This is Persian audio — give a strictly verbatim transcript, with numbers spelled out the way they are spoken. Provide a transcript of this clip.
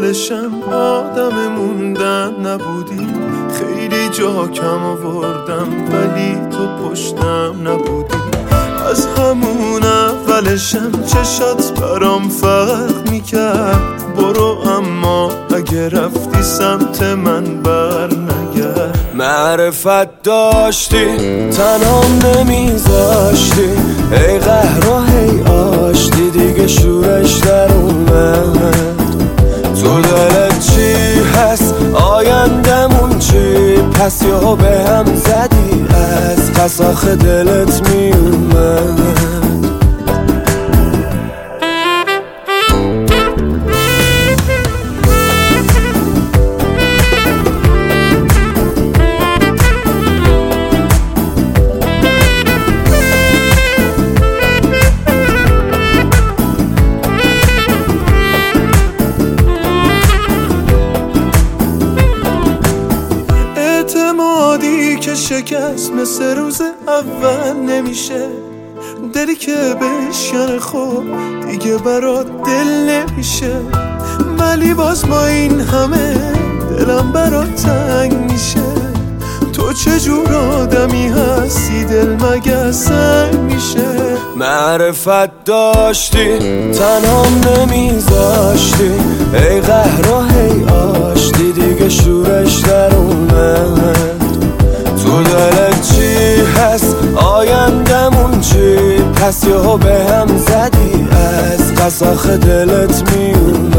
اولشم آدم موندن نبودی، خیلی جا کم آوردم ولی تو پشتم نبودی. از همون اولشم چشات برام فرق میکرد، برو اما اگه رفتی سمت من بر نگرد. معرفت داشتی تنهام نمیذاشتی، ای قهر و هی آشتی دیگه شورش در اومد. تو دلت چی هست آیندمون چی، پس یا به هم زدی از قساخ دلت میومد. اعتمادی که شکست مثل روز اول نمیشه، دلی که بشکنه خب دیگه برات دل نمیشه. ولی باز با این همه دلم برات تنگ میشه. تو چجور آدمی هستی دل مگه سنگ میشه. معرفت داشتی تنهام نمیذاشتی، ای قهر و هی آشتی دیگه شورش در اومد. تو دلت چی هست آیندمون چی، پس یهو به هم زدی از قساخ دلت میومد.